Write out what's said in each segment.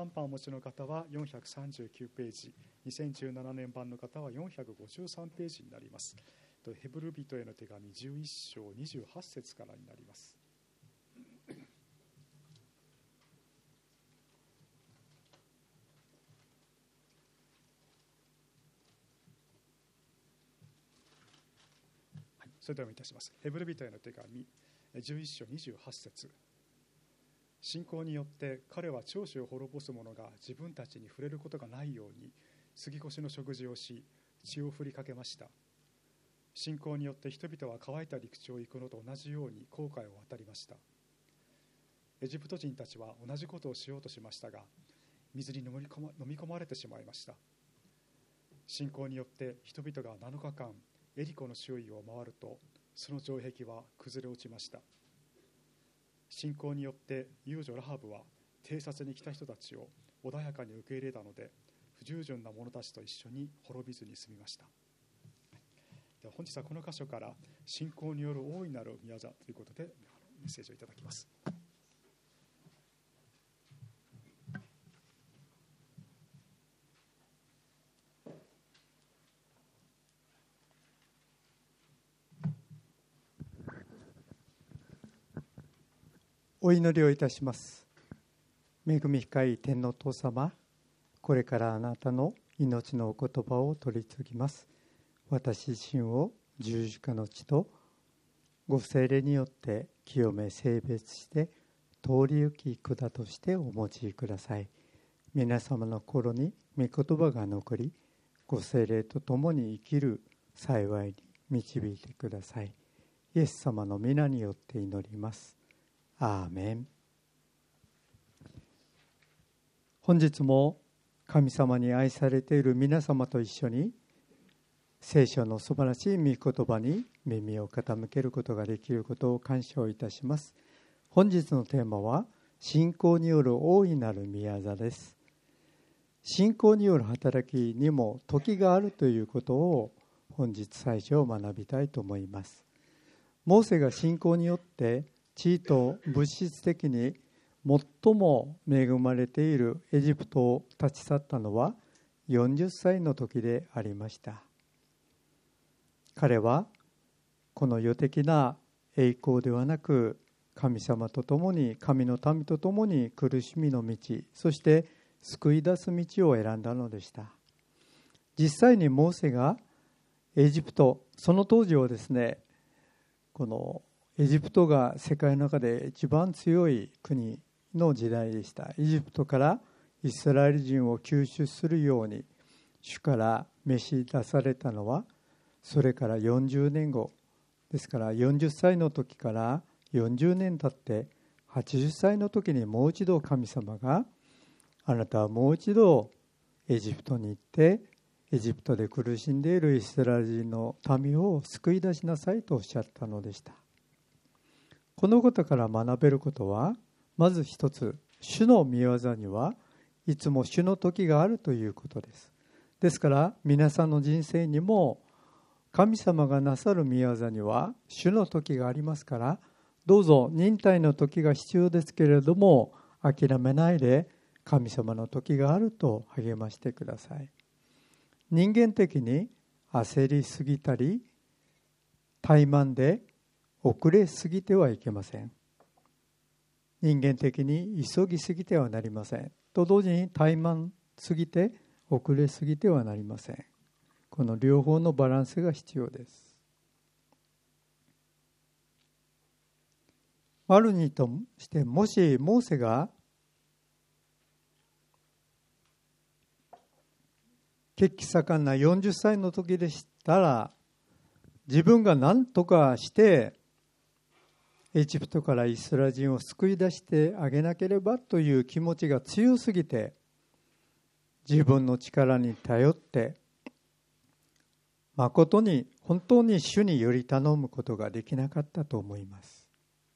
3版お持ちの方は439ページ、2017年版の方は453ページになります。ヘブル人への手紙11章28節からになります。それではお読みいたします。ヘブル人への手紙11章28節。信仰によって彼は長子を滅ぼす者が自分たちに触れることがないように杉越の食事をし、血を振りかけました。信仰によって人々は乾いた陸地を行くのと同じように紅海を渡りました。エジプト人たちは同じことをしようとしましたが、水に飲み込まれてしまいました。信仰によって人々が7日間エリコの周囲を回ると、その城壁は崩れ落ちました。信仰によって遊女ラハブは偵察に来た人たちを穏やかに受け入れたので、不従順な者たちと一緒に滅びずに済みました。では本日はこの箇所から信仰による大いなる宮座ということでメッセージをいただきます。 お祈りをいたします。恵み深い天のお父様、これからあなたの命のお言葉を取り次ぎます。私自身を十字架の血とご聖霊によって清め聖別して通り行き管としてお持ちください。皆様の心に御言葉が残り、ご聖霊と共に生きる幸いに導いてください。イエス様の皆によって祈ります。アーメン。本日も神様に愛されている皆様と一緒に聖書の素晴らしい御言葉に耳を傾けることができることを感謝をいたします。本日のテーマは信仰による大いなる宮座です。信仰による働きにも時があるということを本日最初学びたいと思います。モーセが信仰によって地位と物質的に最も恵まれているエジプトを立ち去ったのは40歳の時でありました。彼はこの世的な栄光ではなく、神様と共に、神の民と共に苦しみの道、そして救い出す道を選んだのでした。実際にモーセがエジプト、その当時はですね、このエジプトが世界の中で一番強い国の時代でした。エジプトからイスラエル人を救出するように主から召し出されたのは、それから40年後ですから、40歳の時から40年経って80歳の時にもう一度神様が、あなたはもう一度エジプトに行ってエジプトで苦しんでいるイスラエル人の民を救い出しなさいとおっしゃったのでした。このことから学べることは、まず一つ、主の御業にはいつも主の時があるということです。ですから皆さんの人生にも神様がなさる御業には主の時がありますから、どうぞ忍耐の時が必要ですけれども諦めないで、神様の時があると励ましてください。人間的に焦りすぎたり怠慢で遅れすぎてはいけません。人間的に急ぎすぎてはなりません。と同時に怠慢すぎて遅れすぎてはなりません。この両方のバランスが必要です。あるにとして、もしモーセが血気盛んな40歳の時でしたら、自分が何とかしてエジプトからイスラエル人を救い出してあげなければという気持ちが強すぎて、自分の力に頼って誠に本当に主により頼むことができなかったと思います。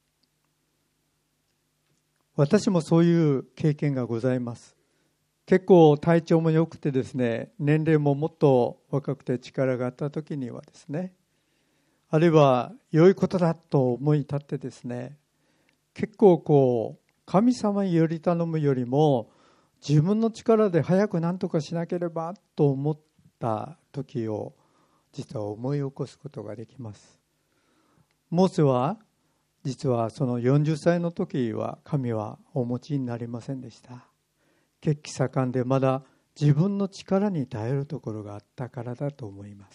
私もそういう経験がございます。結構体調も良くてですね、年齢ももっと若くて力があった時にはですね、あるいは良いことだと思い立ってですね、結構神様により頼むよりも自分の力で早く何とかしなければと思った時を実は思い起こすことができます。モーセは実はその40歳の時は神はお持ちになりませんでした。血気盛んでまだ自分の力に頼るところがあったからだと思います。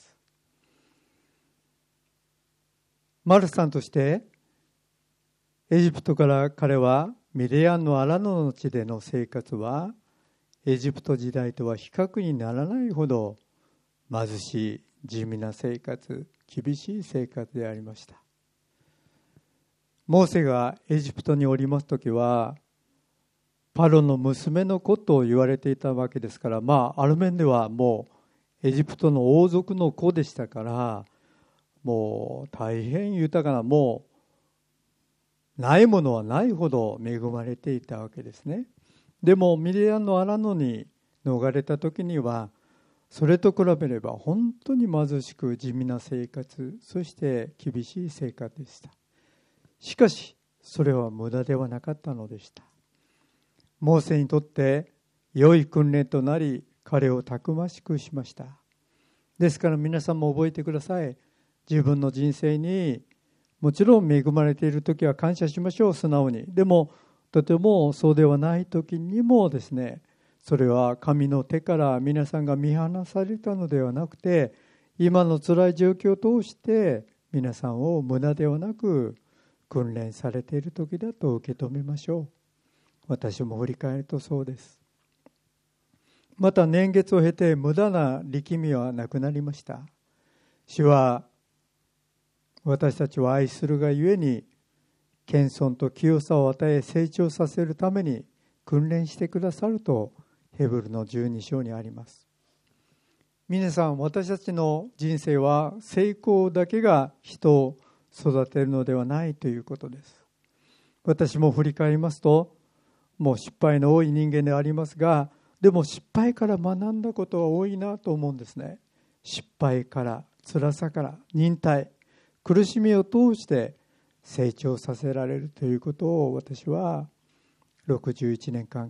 マルさんとしてエジプトから彼はミディアンの荒野の地での生活はエジプト時代とは比較にならないほど貧しい地味な生活、厳しい生活でありました。モーセがエジプトにおりますときはパロの娘の子と言われていたわけですから、ある面ではもうエジプトの王族の子でしたから、もう大変豊かな、もうないものはないほど恵まれていたわけですね。でもミディアンの荒野に逃れた時にはそれと比べれば本当に貧しく地味な生活、そして厳しい生活でした。しかしそれは無駄ではなかったのでした。モーセにとって良い訓練となり、彼をたくましくしました。ですから皆さんも覚えてください。自分の人生にもちろん恵まれている時は感謝しましょう、素直に。でもとてもそうではない時にもですね、それは神の手から皆さんが見放されたのではなくて、今の辛い状況を通して皆さんを無駄ではなく訓練されている時だと受け止めましょう。私も振り返るとそうです。また年月を経て無駄な力みはなくなりました。主は私たちを愛するがゆえに謙遜と清さを与え成長させるために訓練してくださるとヘブルの12章にあります。皆さん、私たちの人生は成功だけが人を育てるのではないということです。私も振り返りますと、もう失敗の多い人間でありますが、でも失敗から学んだことは多いなと思うんですね。失敗から、辛さから、忍耐、苦しみを通して成長させられるということを私は61年間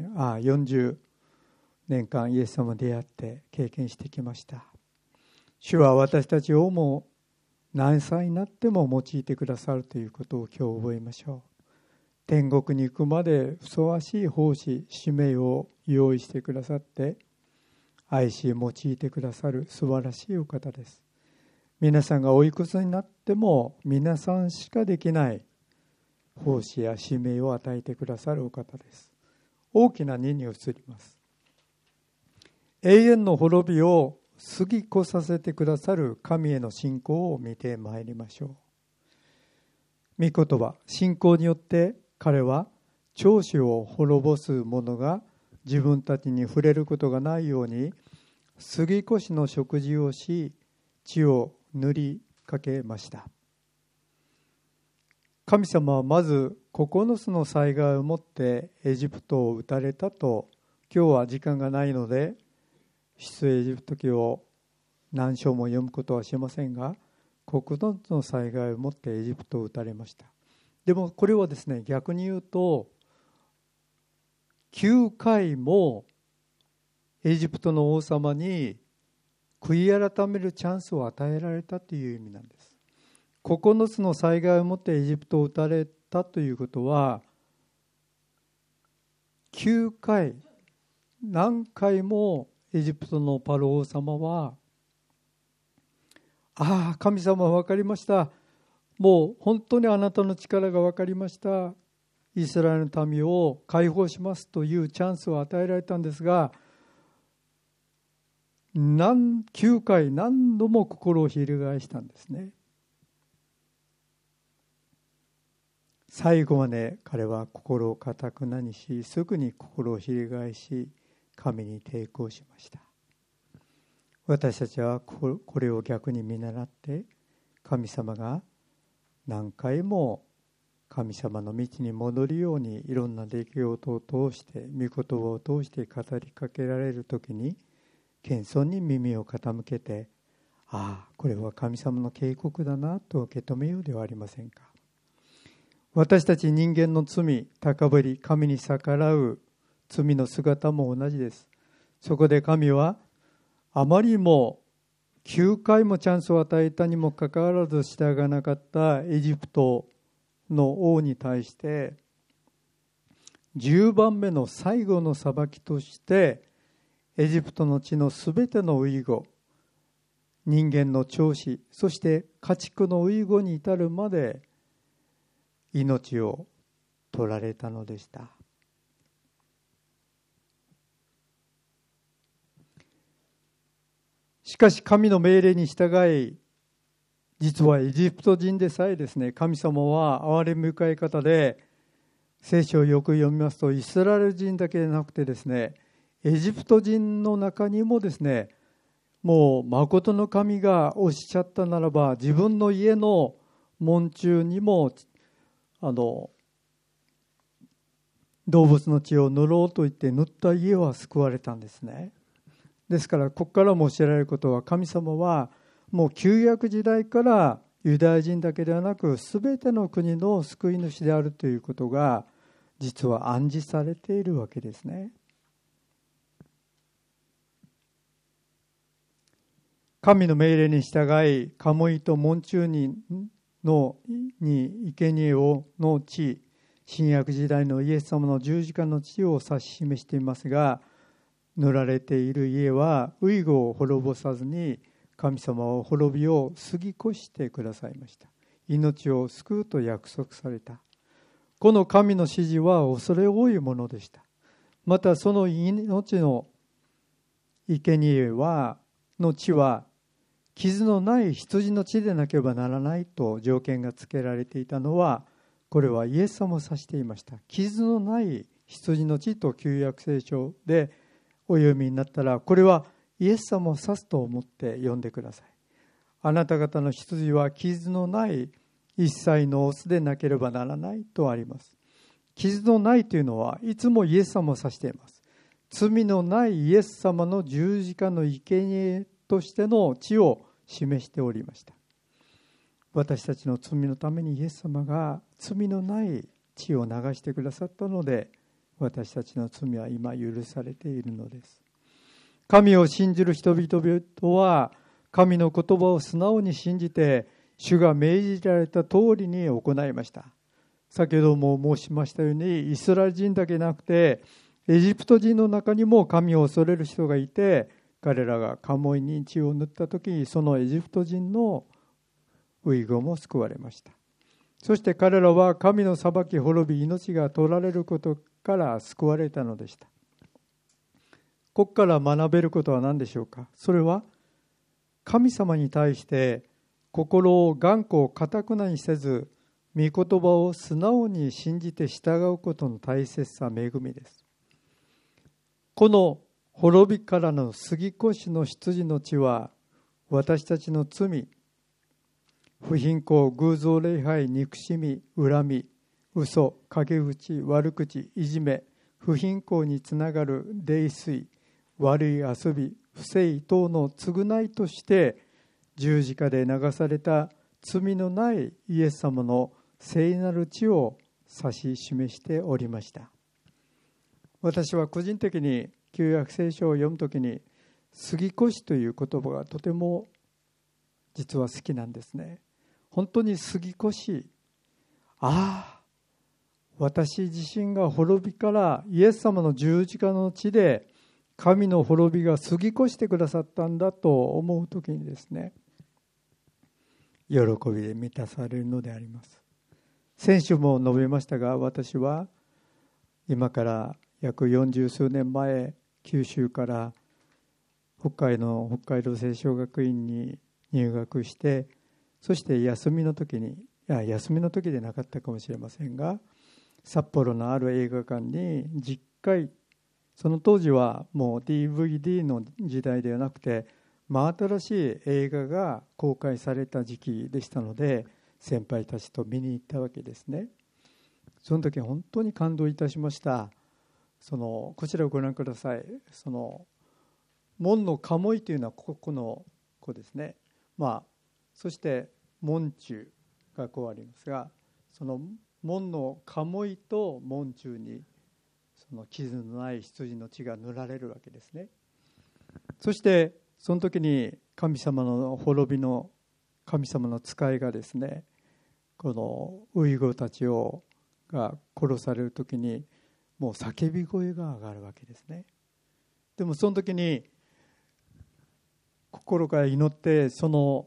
40年間イエス様に出会って経験してきました。主は私たちをも何歳になっても用いてくださるということを今日覚えましょう。天国に行くまでふさわしい奉仕、使命を用意してくださって愛し用いてくださる素晴らしいお方です。皆さんがおいくつになっても皆さんしかできない奉仕や使命を与えてくださるお方です。大きな2に移ります。永遠の滅びを過ぎ越させてくださる神への信仰を見てまいりましょう。御言葉、信仰によって彼は長子を滅ぼす者が自分たちに触れることがないように杉越の食事をし、血を塗りかけました。神様はまず9つの災害をもってエジプトを打たれたと、今日は時間がないので出エジプト記を何章も読むことはしませんが、9つの災害をもってエジプトを打たれました。でもこれはですね、逆に言うと9回もエジプトの王様に悔い改めるチャンスを与えられたという意味なんです。9つの災害をもってエジプトを打たれたということは、9回何回もエジプトのパロ王様は、神様は分かりました、もう本当にあなたの力が分かりました、イスラエルの民を解放しますというチャンスを与えられたんですが、9回何度も心を翻したんですね。最後まで彼は心を固くなにし、すぐに心を翻し神に抵抗しました。私たちはこれを逆に見習って、神様が何回も神様の道に戻るようにいろんな出来事を通して、御言葉を通して語りかけられるときに謙遜に耳を傾けて、これは神様の警告だなと受け止めようではありませんか。私たち人間の罪、高ぶり、神に逆らう罪の姿も同じです。そこで神はあまりにも9回もチャンスを与えたにもかかわらず従わなかったエジプトの王に対して10番目の最後の裁きとしてエジプトの地のすべての遺語、人間の長子、そして家畜の遺語に至るまで命を取られたのでした。しかし神の命令に従い、実はエジプト人でさえですね、神様は憐れみ深い方で、聖書をよく読みますとイスラエル人だけでなくてですね、エジプト人の中にもですね、もう誠の神がおっしゃったならば自分の家の門中にも動物の血を塗ろうと言って塗った家は救われたんですね。ですからここからも教えられることは、神様はもう旧約時代からユダヤ人だけではなく全ての国の救い主であるということが実は暗示されているわけですね。神の命令に従い、カモイと門中に生贄をの地、新約時代のイエス様の十字架の地を指し示していますが、塗られている家は遺語を滅ぼさずに神様は滅びを過ぎ越してくださいました。命を救うと約束された。この神の指示は恐れ多いものでした。またその命の生贄の地は傷のない羊の血でなければならないと条件が付けられていたのは、これはイエス様を指していました。傷のない羊の血と旧約聖書でお読みになったら、これはイエス様を指すと思って読んでください。あなた方の羊は傷のない一切のオスでなければならないとあります。傷のないというのはいつもイエス様を指しています。罪のないイエス様の十字架の生贄としての血を示しておりました。私たちの罪のためにイエス様が罪のない血を流してくださったので、私たちの罪は今許されているのです。神を信じる人々は神の言葉を素直に信じて主が命じられた通りに行いました。先ほども申しましたように、イスラエル人だけなくてエジプト人の中にも神を恐れる人がいて、彼らがカモイに血を塗った時にそのエジプト人の遺語も救われました。そして彼らは神の裁き滅び、命が取られることから救われたのでした。ここから学べることは何でしょうか。それは神様に対して心を頑固固くなにせず、御言葉を素直に信じて従うことの大切さ、恵みです。この滅びからの杉越の羊の血は、私たちの罪、不貧困、偶像礼拝、憎しみ、恨み、嘘、陰口、悪口、いじめ、不貧困につながる泥酔、悪い遊び、不正等の償いとして十字架で流された罪のないイエス様の聖なる血を指し示しておりました。私は個人的に旧約聖書を読むときに杉越という言葉がとても実は好きなんですね。本当に杉越、私自身が滅びからイエス様の十字架の地で神の滅びが過ぎ越してくださったんだと思うときにですね、喜びで満たされるのであります。先週も述べましたが、私は今から約40数年前、九州から北海道聖書学院に入学して、そして休みの時でなかったかもしれませんが、札幌のある映画館に10回、その当時はもう DVD の時代ではなくて真新しい映画が公開された時期でしたので、先輩たちと見に行ったわけですね。その時本当に感動いたしました。こちらをご覧ください。門の鴨居というのはここの子ですね。そして門中がこうありますが、その門の鴨居と門中にその傷のない羊の血が塗られるわけですね。そしてその時に神様の滅びの神様の使いがですね、このウイゴたちが殺される時にもう叫び声が上がるわけですね。でもその時に心から祈って、その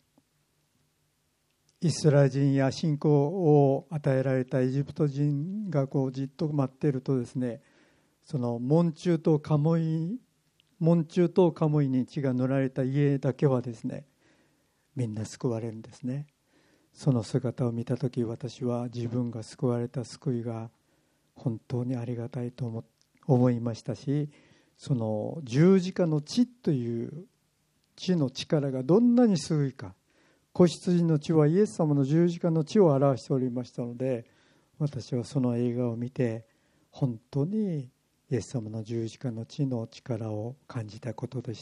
イスラエル人や信仰を与えられたエジプト人がこうじっと待っているとですね、その門柱とカモイに血が塗られた家だけはですね、みんな救われるんですね。その姿を見たとき、私は自分が救われた救いが本当にありがたいと思いましたし、その十字架の血という血の力がどんなにすごいか、子羊の血はイエス様の十字架の血を表しておりましたので、私はその映画を見て本当にイエス様の十字架の血の力を感じたことでした。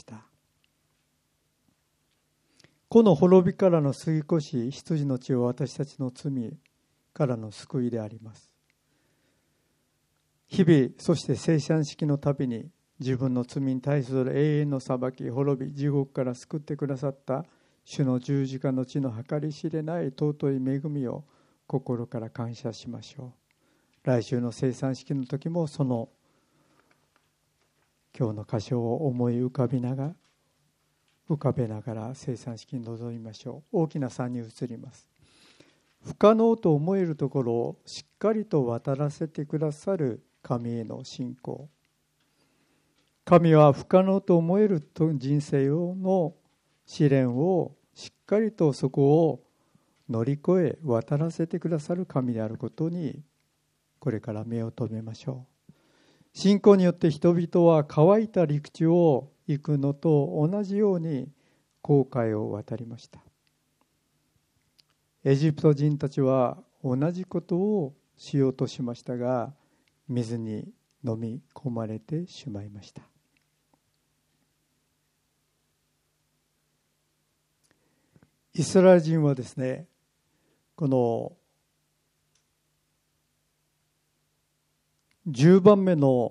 この滅びからの過ぎ越し、羊の血は私たちの罪からの救いであります。日々、そして生産式のたびに自分の罪に対する永遠の裁き、滅び、地獄から救ってくださった主の十字架の血の計り知れない尊い恵みを心から感謝しましょう。来週の生産式の時もその今日の箇所を思い浮かべながら生産式に臨みましょう。大きな山に移ります。不可能と思えるところをしっかりと渡らせてくださる神への信仰。神は不可能と思える人生の試練をしっかりとそこを乗り越え渡らせてくださる神であることにこれから目を留めましょう。信仰によって人々は乾いた陸地を行くのと同じように紅海を渡りました。エジプト人たちは同じことをしようとしましたが、水に飲み込まれてしまいました。イスラエル人はですね、この10番目の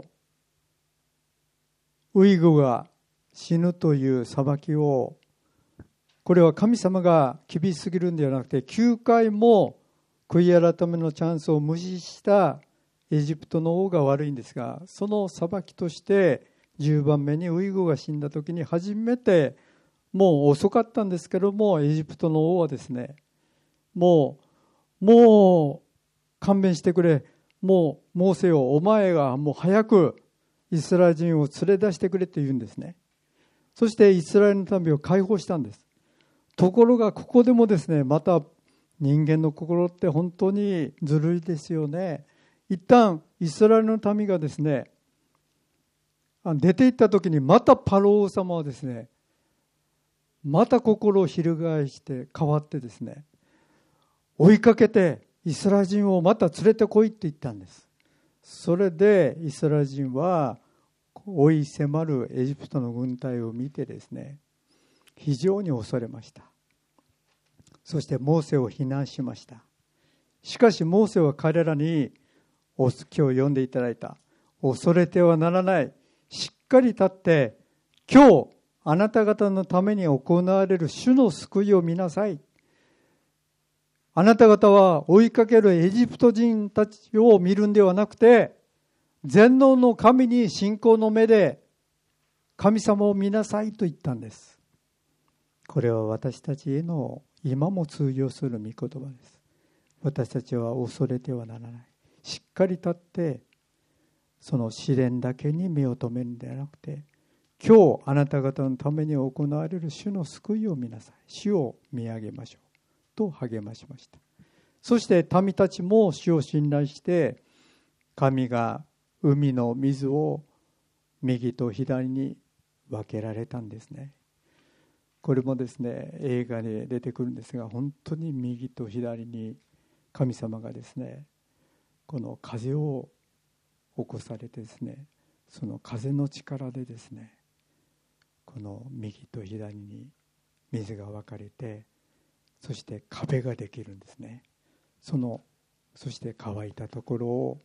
ウイゴが死ぬという裁きを、これは神様が厳しすぎるんではなくて、9回も悔い改めのチャンスを無視したエジプトの王が悪いんですが、その裁きとして10番目にウイゴが死んだ時に初めて、もう遅かったんですけども、エジプトの王はですね、もう勘弁してくれ、もうモーセよ、お前がもう早くイスラエル人を連れ出してくれと言うんですね。そしてイスラエルの民を解放したんです。ところがここでもですね、また人間の心って本当にずるいですよね。一旦イスラエルの民がですね、出て行った時にまたパロー王様はですね、また心を翻して変わってですね、追いかけてイスラエル人をまた連れてこいって言ったんです。それでイスラエル人は追い迫るエジプトの軍隊を見てですね、非常に恐れました。そしてモーセを非難しました。しかしモーセは彼らに、今日読んでいただいた、恐れてはならない、しっかり立って今日あなた方のために行われる主の救いを見なさい。あなた方は追いかけるエジプト人たちを見るんではなくて、全能の神に信仰の目で神様を見なさいと言ったんです。これは私たちへの今も通用する御言葉です。私たちは恐れてはならない。しっかり立ってその試練だけに目を留めるんではなくて、今日あなた方のために行われる主の救いを見なさい。主を見上げましょうと励ましました。そして民たちも主を信頼して、神が海の水を右と左に分けられたんですね。これもですね、映画で出てくるんですが、本当に右と左に神様がですね、この風を起こされてですね、その風の力でですね、この右と左に水が分かれて、そして壁ができるんですね。そして乾いたところを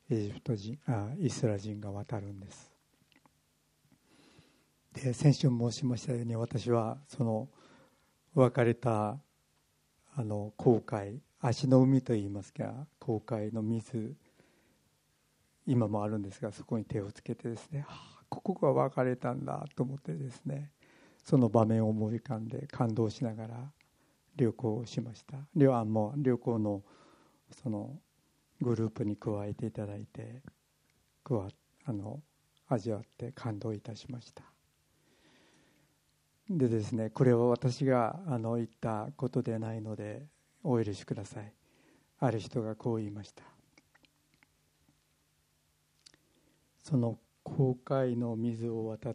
イスラエル人が渡るんです。で、先週申しましたように、私はその分かれた紅海、足の海といいますか、紅海の水、今もあるんですが、そこに手をつけてですね、ここが分かれたんだと思ってですね、その場面を思い浮かんで感動しながら旅行をしました。旅行のそのグループに加えていただいて、味わって感動いたしました。でですね、これは私が言ったことでないのでお許しください。ある人がこう言いました。その紅海の水を渡って、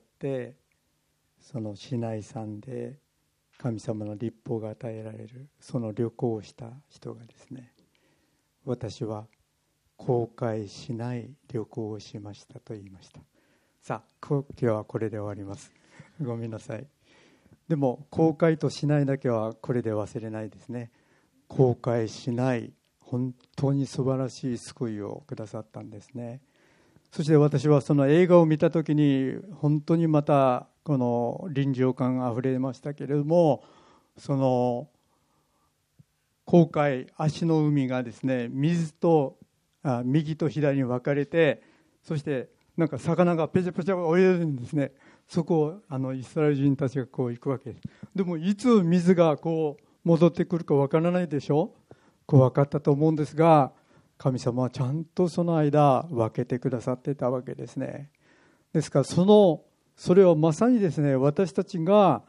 そのシナイ山で神様の律法が与えられる、その旅行をした人がですね、私は後悔しない旅行をしましたと言いました。さあ、今日はこれで終わります。ごめんなさい。でも後悔としないだけはこれで忘れないですね。後悔しない、本当に素晴らしい救いをくださったんですね。そして私はその映画を見たときに本当にまたこの臨場感があふれましたけれども、その紅海、足の海がですね、右と左に分かれて、そしてなんか魚がペチャペチャ泳いでるんですね。そこをイスラエル人たちがこう行くわけです。でもいつ水がこう戻ってくるか分からないでしょ。こう分かったと思うんですが、神様はちゃんとその間分けてくださってたわけですね。ですからそれはまさにですね、私たちが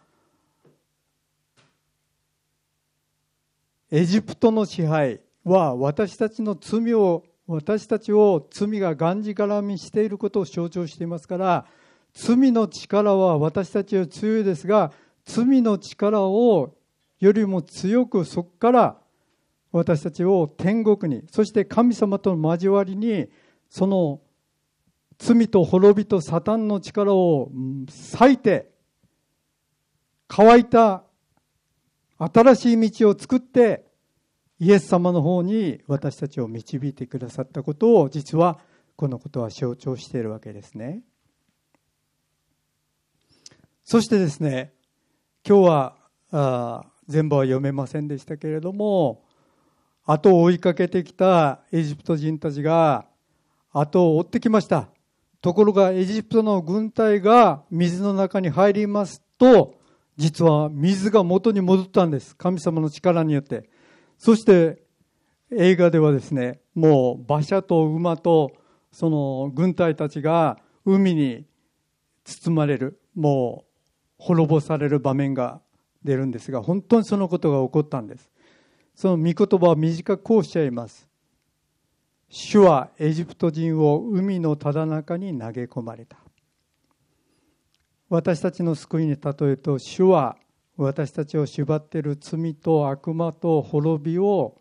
エジプトの支配は私たちを罪ががんじがらみしていることを象徴していますから、罪の力は私たちは強いですが、罪の力をよりも強く、そこから私たちを天国に、そして神様との交わりに、その罪と滅びとサタンの力を裂いて、乾いた新しい道を作って、イエス様の方に私たちを導いてくださったことを、実はこのことは象徴しているわけですね。そしてですね、今日は全部は読めませんでしたけれども、後を追いかけてきたエジプト人たちが後を追ってきました。ところがエジプトの軍隊が水の中に入りますと、実は水が元に戻ったんです。神様の力によって。そして映画ではですね、もう馬車と馬とその軍隊たちが海に包まれる、もう滅ぼされる場面が出るんですが、本当にそのことが起こったんです。その御言葉を短くこうおっしゃいます。主はエジプト人を海のただ中に投げ込まれた。私たちの救いに例えると、主は私たちを縛っている罪と悪魔と滅びを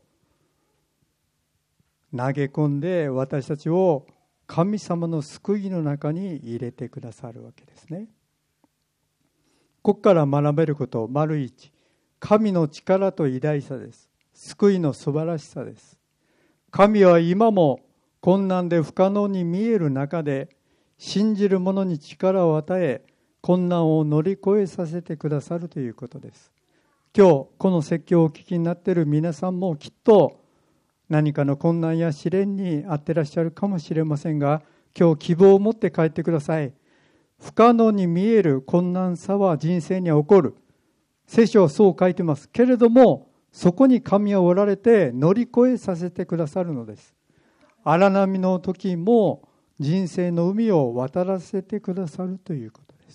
投げ込んで、私たちを神様の救いの中に入れてくださるわけですね。ここから学べること、丸一、神の力と偉大さです。救いの素晴らしさです。神は今も困難で不可能に見える中で、信じる者に力を与え、困難を乗り越えさせてくださるということです。今日この説教をお聞きになっている皆さんもきっと何かの困難や試練に遭っていらっしゃるかもしれませんが、今日希望を持って帰ってください。不可能に見える困難さは人生には起こる。聖書はそう書いてますけれども、そこに神はおられて乗り越えさせてくださるのです。荒波の時も人生の海を渡らせてくださるということです。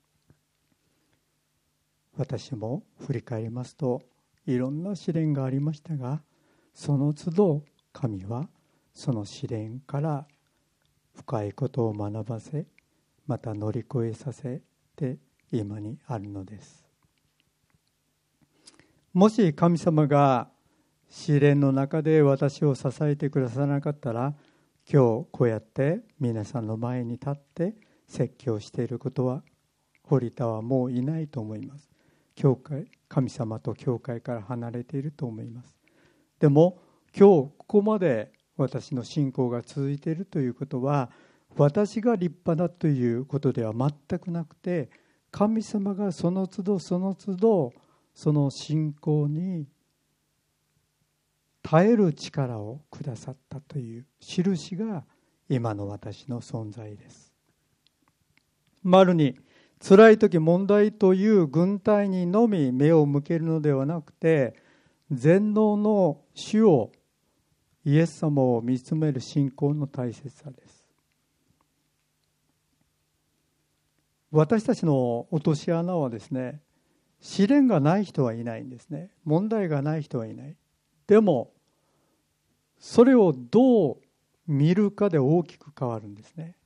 私も振り返りますと、いろんな試練がありましたが、その都度神はその試練から深いことを学ばせ、また乗り越えさせて今にあるのです。もし神様が試練の中で私を支えてくださらなかったら、今日こうやって皆さんの前に立って説教していることは、堀田はもういないと思います。神様と教会から離れていると思います。でも今日ここまで私の信仰が続いているということは、私が立派だということでは全くなくて、神様がその都度その都度その信仰に耐える力をくださったという印が今の私の存在です。丸に、辛い時、問題という軍隊にのみ目を向けるのではなくて、全能の主を、イエス様を見つめる信仰の大切さです。私たちの落とし穴はですね、試練がない人はいないんですね。問題がない人はいない。でもそれをどう見るかで大きく変わるんですね。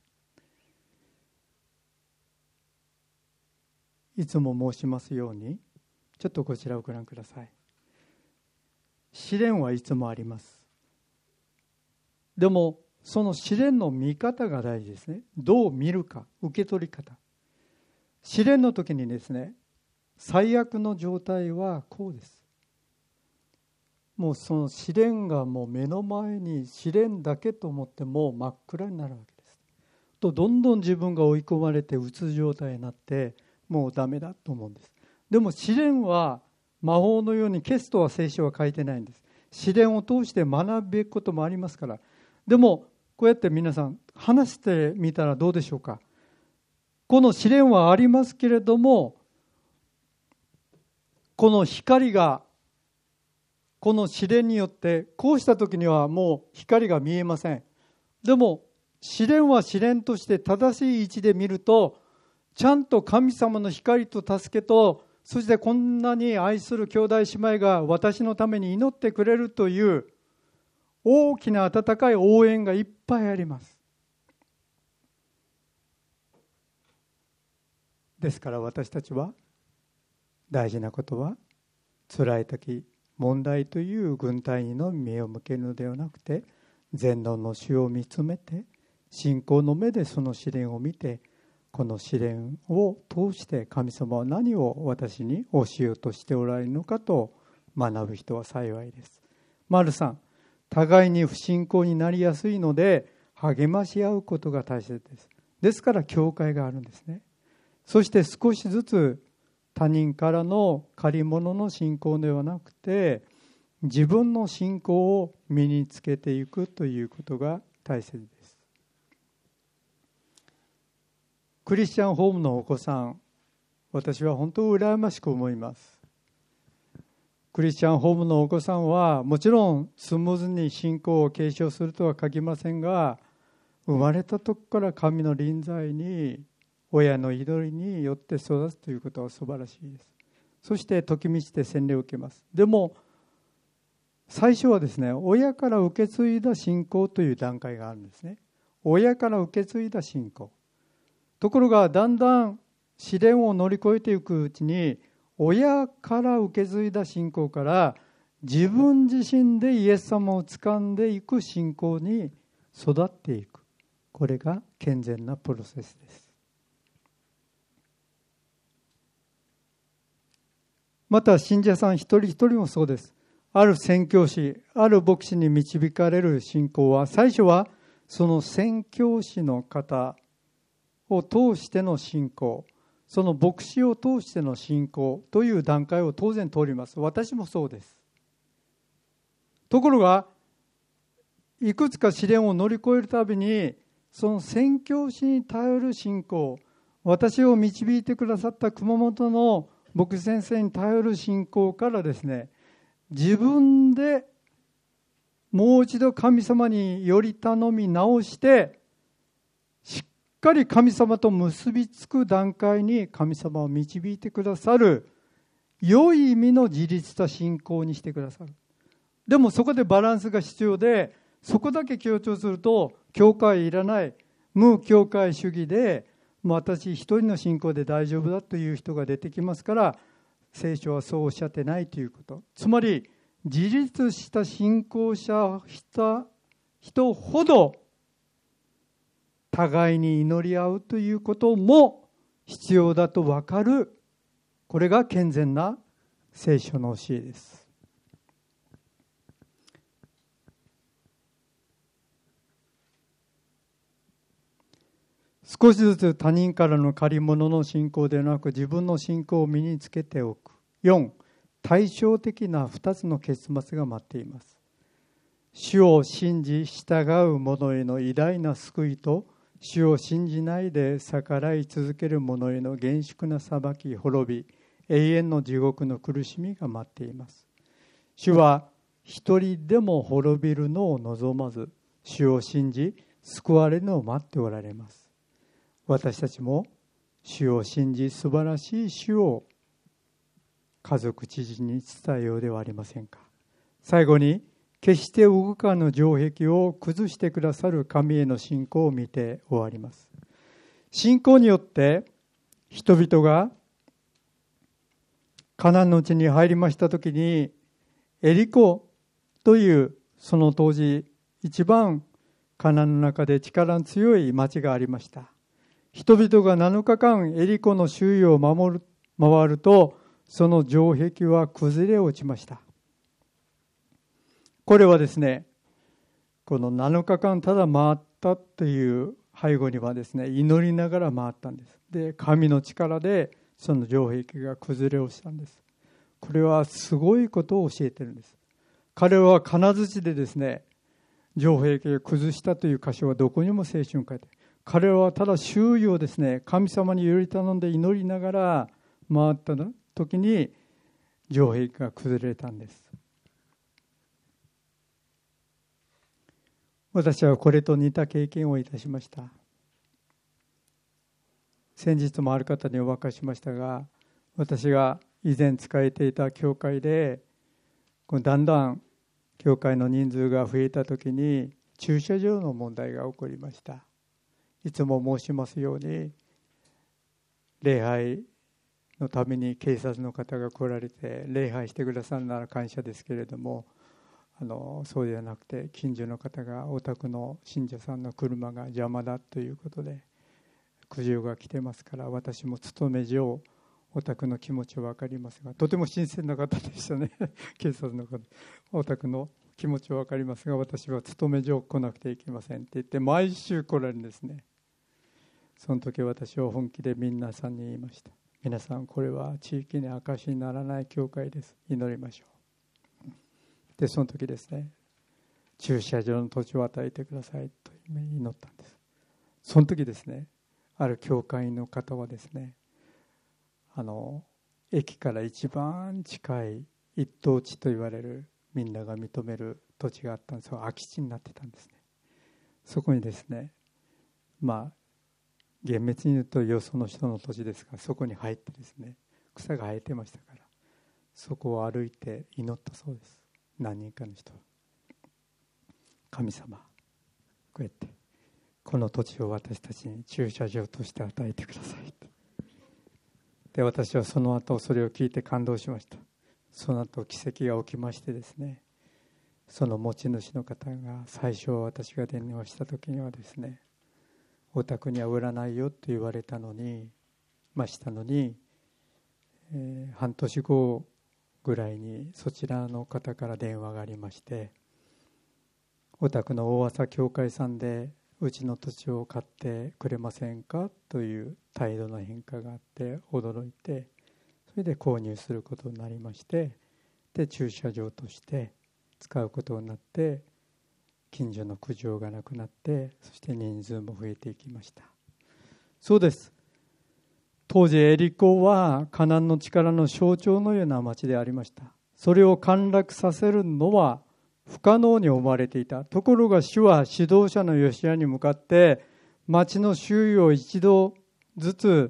いつも申しますように、ちょっとこちらをご覧ください。試練はいつもあります。でもその試練の見方が大事ですね。どう見るか、受け取り方。試練の時にですね、最悪の状態はこうです。もうその試練がもう目の前に、試練だけと思っても真っ暗になるわけです。とどんどん自分が追い込まれてうつ状態になって、もうダメだと思うんです。でも試練は魔法のように消すとは聖書は書いてないんです。試練を通して学ぶべきこともありますから。でもこうやって皆さん話してみたらどうでしょうか。この試練はありますけれども、この光がこの試練によってこうした時にはもう光が見えません。でも試練は試練として正しい位置で見ると、ちゃんと神様の光と助けと、そしてこんなに愛する兄弟姉妹が私のために祈ってくれるという大きな温かい応援がいっぱいあります。ですから私たちは大事なことは、辛い時、問題という軍隊にの目を向けるのではなくて、全能の主を見つめて、信仰の目でその試練を見て、この試練を通して神様は何を私に教えようとしておられるのかと学ぶ人は幸いです。丸3、互いに不信仰になりやすいので励まし合うことが大切です。ですから教会があるんですね。そして少しずつ他人からの借り物の信仰ではなくて、自分の信仰を身につけていくということが大切です。クリスチャンホームのお子さん、私は本当に羨ましく思います。クリスチャンホームのお子さんはもちろんスムーズに信仰を継承するとは限りませんが、生まれた時から神の臨在に、親の祈りによって育つということは素晴らしいです。そして時満ちて洗礼を受けます。でも最初はですね、親から受け継いだ信仰という段階があるんですね。親から受け継いだ信仰。ところがだんだん試練を乗り越えていくうちに、親から受け継いだ信仰から自分自身でイエス様を掴んでいく信仰に育っていく。これが健全なプロセスです。また信者さん一人一人もそうです。ある宣教師、ある牧師に導かれる信仰は、最初はその宣教師の方を通しての信仰、その牧師を通しての信仰という段階を当然通ります。私もそうです。ところがいくつか試練を乗り越えるたびに、その宣教師に頼る信仰、私を導いてくださった熊本の牧師先生に頼る信仰からですね、自分でもう一度神様により頼み直して、しっかり神様と結びつく段階に神様を導いてくださる、良い意味の自立した信仰にしてくださる。でもそこでバランスが必要で、そこだけ強調すると教会いらない、無教会主義で、私一人の信仰で大丈夫だという人が出てきますから、聖書はそうおっしゃってないということ。つまり自立した信仰者した人ほど互いに祈り合うということも必要だと分かる。これが健全な聖書の教えです。 少しずつ他人からの借り物の信仰ではなく自分の信仰を身につけておく。4、対照的な2つの結末が待っています。主を信じ従う者への偉大な救いと、主を信じないで逆らい続ける者への厳粛な裁き、滅び、永遠の地獄の苦しみが待っています。主は一人でも滅びるのを望まず、主を信じ救われるのを待っておられます。私たちも主を信じ素晴らしい主を家族知人に伝えようではありませんか。最後に、決して動かぬ城壁を崩してくださる神への信仰を見て終わります。信仰によって人々がカナンの地に入りましたときに、エリコというその当時一番カナンの中で力の強い町がありました。人々が7日間エリコの周囲を回ると、その城壁は崩れ落ちました。これはですね、この7日間ただ回ったという背後にはですね、祈りながら回ったんです。で、神の力でその城壁が崩れ落ちたんです。これはすごいことを教えているんです。彼は金槌でですね、城壁を崩したという箇所はどこにも聖書に書いて、彼らはただ周囲をですね、神様により頼んで祈りながら回った時に城壁が崩れたんです。私はこれと似た経験をいたしました。先日もある方にお明かししましたが、私が以前仕えていた教会で、だんだん教会の人数が増えたときに駐車場の問題が起こりました。いつも申しますように、礼拝のために警察の方が来られて礼拝してくださるなら感謝ですけれども、そうではなくて近所の方がお宅の信者さんの車が邪魔だということで苦情が来てますから、私も勤め上お宅の気持ちは分かりますが、とても親切な方でしたね警察の方、お宅の気持ちは分かりますが私は勤め上来なくてはいけませんって言って毎週来られるんですね。その時私は本気で皆さんに言いました。皆さん、これは地域に証にならない教会です。祈りましょう。で、その時ですね、駐車場の土地を与えてくださいと祈ったんです。その時ですね、ある教会員の方はですね、駅から一番近い一等地と言われるみんなが認める土地があったんですが、空き地になってたんですね。そこにですね、厳密に言うとよその人の土地ですが、そこに入ってですね、草が生えてましたから、そこを歩いて祈ったそうです。何人かの人は、神様、こうやってこの土地を私たちに駐車場として与えてくださいと。で、私はその後それを聞いて感動しました。その後奇跡が起きましてですね、その持ち主の方が最初私が電話した時にはですね、お宅には売らないよと言われたのにしたのに、半年後ぐらいにそちらの方から電話がありまして、お宅の大朝教会さんでうちの土地を買ってくれませんかという態度の変化があって驚いて、それで購入することになりまして、で駐車場として使うことになって、近所の苦情がなくなって、そして人数も増えていきました。そうです。当時エリコはカナンの力の象徴のような町でありました。それを陥落させるのは不可能に思われていた。ところが主は指導者のヨシアに向かって町の周囲を一度ずつ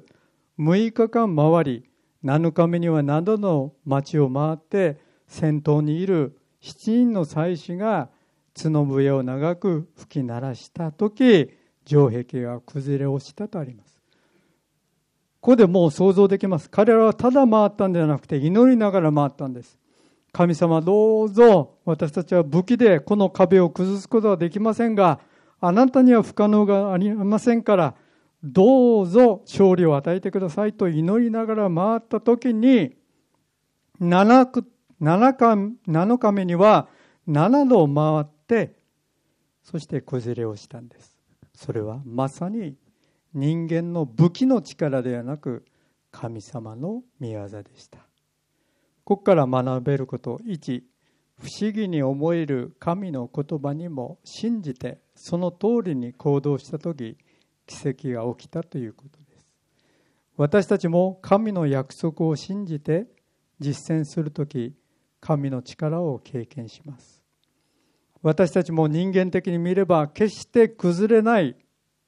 6日間回り、7日目には7の町を回って先頭にいる7人の祭司が角笛を長く吹き鳴らしたとき、城壁が崩れ落ちたとあります。ここでもう想像できます。彼らはただ回ったんではなくて祈りながら回ったんです。神様、どうぞ私たちは武器でこの壁を崩すことはできませんが、あなたには不可能がありませんから、どうぞ勝利を与えてくださいと祈りながら回ったときに、7日目には7度回って、そして崩れ落ちたんです。それはまさに人間の武器の力ではなく神様の御業でした。ここから学べること、1、不思議に思える神の言葉にも信じてその通りに行動したとき、奇跡が起きたということです。私たちも神の約束を信じて実践するとき、神の力を経験します。私たちも人間的に見れば決して崩れない、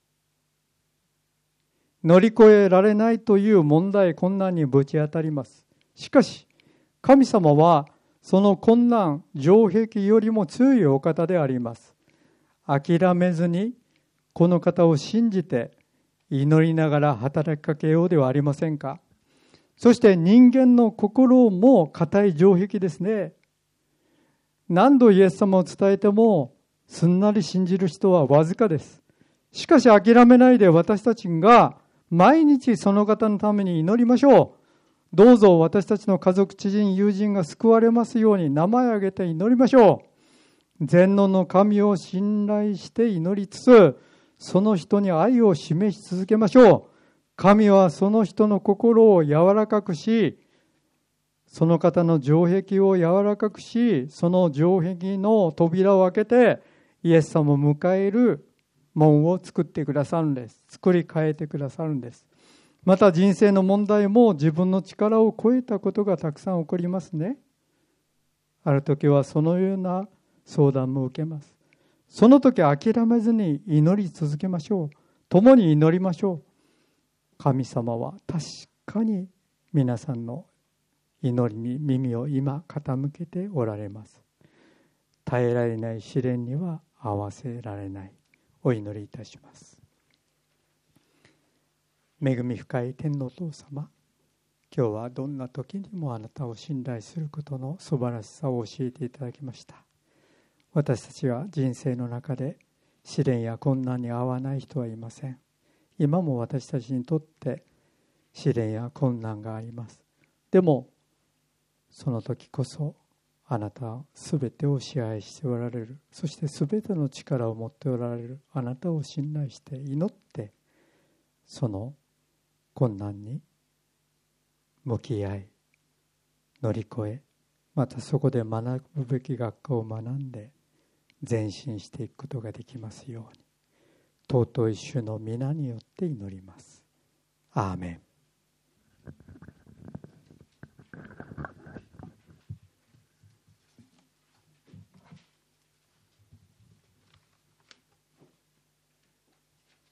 乗り越えられないという問題困難にぶち当たります。しかし神様はその困難城壁よりも強いお方であります。諦めずにこの方を信じて祈りながら働きかけようではありませんか。そして人間の心も固い城壁ですね。何度イエス様を伝えてもすんなり信じる人はわずかです。しかし諦めないで私たちが毎日その方のために祈りましょう。どうぞ私たちの家族、知人、友人が救われますように名前を挙げて祈りましょう。全能の神を信頼して祈りつつ、その人に愛を示し続けましょう。神はその人の心を柔らかくし、その方の城壁を柔らかくし、その城壁の扉を開けてイエス様を迎える門を作ってくださるんです。作り変えてくださるんです。また人生の問題も自分の力を超えたことがたくさん起こりますね。ある時はそのような相談も受けます。その時諦めずに祈り続けましょう。共に祈りましょう。神様は確かに皆さんの祈りに耳を今傾けておられます。耐えられない試練には合わせられない。お祈りいたします。恵み深い天のお父様、今日はどんな時にもあなたを信頼することの素晴らしさを教えていただきました。私たちは人生の中で試練や困難に遭わない人はいません。今も私たちにとって試練や困難があります。でもその時こそあなたはすべてを支配しておられる、そしてすべての力を持っておられるあなたを信頼して祈って、その困難に向き合い乗り越え、またそこで学ぶべき学科を学んで前進していくことができますように、尊い主の皆によって祈ります。アーメン。